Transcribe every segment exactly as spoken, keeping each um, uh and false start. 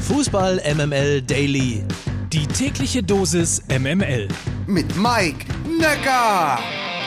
Fußball M M L Daily. Die tägliche Dosis M M L. Mit Mike Nöcker.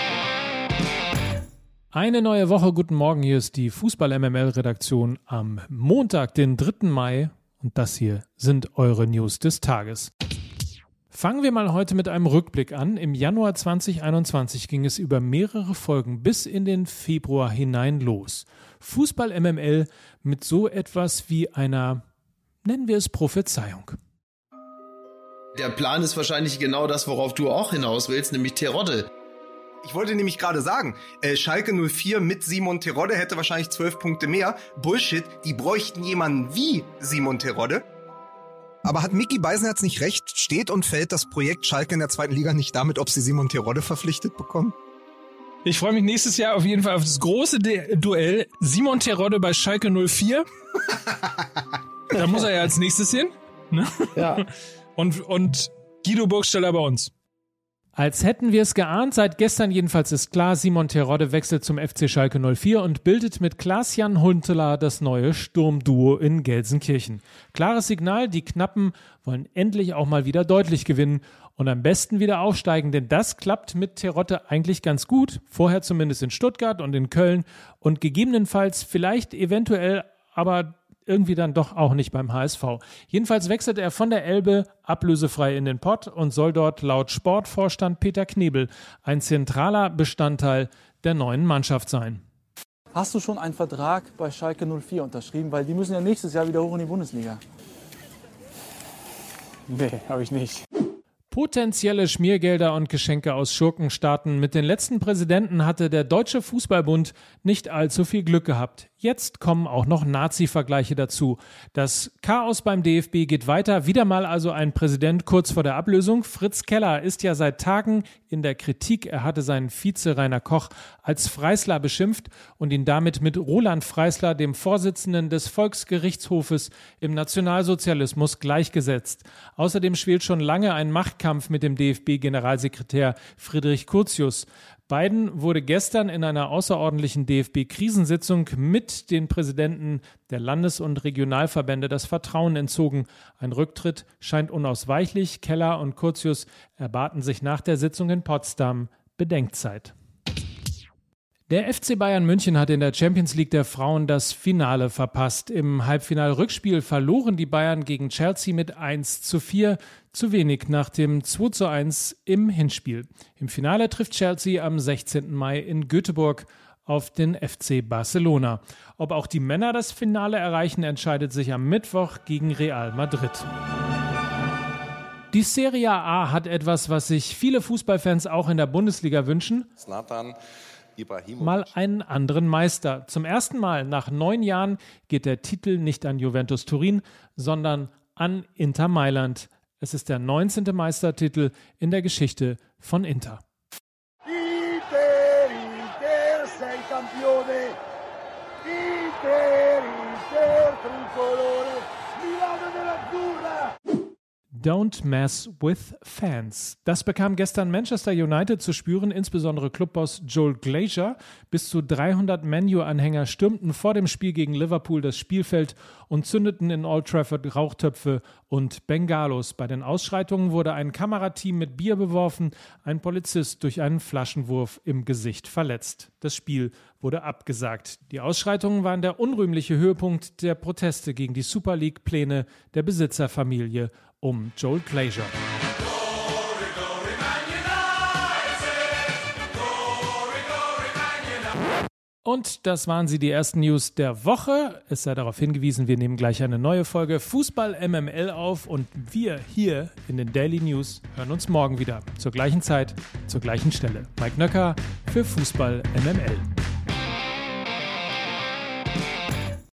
Eine neue Woche, guten Morgen, hier ist die Fußball-M M L-Redaktion am Montag, den dritten Mai. Und das hier sind eure News des Tages. Fangen wir mal heute mit einem Rückblick an. Im Januar zwanzig einundzwanzig ging es über mehrere Folgen bis in den Februar hinein los. Fußball-M M L mit so etwas wie einer, nennen wir es Prophezeiung. Der Plan ist wahrscheinlich genau das, worauf du auch hinaus willst, nämlich Terodde. Ich wollte nämlich gerade sagen, äh, Schalke null vier mit Simon Terodde hätte wahrscheinlich zwölf Punkte mehr. Bullshit, die bräuchten jemanden wie Simon Terodde. Aber hat Micky Beisenherz nicht recht? Steht und fällt das Projekt Schalke in der zweiten Liga nicht damit, ob sie Simon Terodde verpflichtet bekommen? Ich freue mich nächstes Jahr auf jeden Fall auf das große De- Duell Simon Terodde bei Schalke null vier. Da muss er ja als nächstes hin. Ne? Ja. Und, und Guido Burgstaller bei uns. Als hätten wir es geahnt, seit gestern jedenfalls ist klar, Simon Terodde wechselt zum F C Schalke null vier und bildet mit Klaas-Jan Huntelaar das neue Sturmduo in Gelsenkirchen. Klares Signal, die Knappen wollen endlich auch mal wieder deutlich gewinnen und am besten wieder aufsteigen, denn das klappt mit Terodde eigentlich ganz gut, vorher zumindest in Stuttgart und in Köln und gegebenenfalls vielleicht eventuell aber irgendwie dann doch auch nicht beim H S V. Jedenfalls wechselt er von der Elbe ablösefrei in den Pott und soll dort laut Sportvorstand Peter Knebel ein zentraler Bestandteil der neuen Mannschaft sein. Hast du schon einen Vertrag bei Schalke null vier unterschrieben? Weil die müssen ja nächstes Jahr wieder hoch in die Bundesliga. Nee, habe ich nicht. Potenzielle Schmiergelder und Geschenke aus Schurkenstaaten. Mit den letzten Präsidenten hatte der Deutsche Fußballbund nicht allzu viel Glück gehabt. Jetzt kommen auch noch Nazi-Vergleiche dazu. Das Chaos beim D F B geht weiter. Wieder mal also ein Präsident kurz vor der Ablösung. Fritz Keller ist ja seit Tagen in der Kritik. Er hatte seinen Vize Rainer Koch als Freisler beschimpft und ihn damit mit Roland Freisler, dem Vorsitzenden des Volksgerichtshofes im Nationalsozialismus, gleichgesetzt. Außerdem schwelt schon lange ein Machtkampf mit dem D F B-Generalsekretär Friedrich Curtius. Beiden wurde gestern in einer außerordentlichen D F B-Krisensitzung mit den Präsidenten der Landes- und Regionalverbände das Vertrauen entzogen. Ein Rücktritt scheint unausweichlich. Keller und Curtius erbaten sich nach der Sitzung in Potsdam Bedenkzeit. Der F C Bayern München hat in der Champions League der Frauen das Finale verpasst. Im Halbfinal-Rückspiel verloren die Bayern gegen Chelsea mit eins zu vier, zu wenig nach dem zwei zu eins im Hinspiel. Im Finale trifft Chelsea am sechzehnten Mai in Göteborg auf den F C Barcelona. Ob auch die Männer das Finale erreichen, entscheidet sich am Mittwoch gegen Real Madrid. Die Serie A hat etwas, was sich viele Fußballfans auch in der Bundesliga wünschen. Zlatan Mal einen anderen Meister. Zum ersten Mal nach neun Jahren geht der Titel nicht an Juventus Turin, sondern an Inter Mailand. Es ist der neunzehnte Meistertitel in der Geschichte von Inter. Inter, Inter, sei campione. Inter, Inter, tricolore, Milano dell'Azzurra. Don't mess with fans. Das bekam gestern Manchester United zu spüren, insbesondere Clubboss Joel Glazer. Bis zu dreihundert Man U-Anhänger stürmten vor dem Spiel gegen Liverpool das Spielfeld und zündeten in Old Trafford Rauchtöpfe und Bengalos. Bei den Ausschreitungen wurde ein Kamerateam mit Bier beworfen, ein Polizist durch einen Flaschenwurf im Gesicht verletzt. Das Spiel wurde abgesagt. Die Ausschreitungen waren der unrühmliche Höhepunkt der Proteste gegen die Super League-Pläne der Besitzerfamilie um Joel Glazer. Und das waren sie, die ersten News der Woche. Es sei darauf hingewiesen, wir nehmen gleich eine neue Folge Fußball M M L auf und wir hier in den Daily News hören uns morgen wieder. Zur gleichen Zeit, zur gleichen Stelle. Mike Nöcker für Fußball M M L.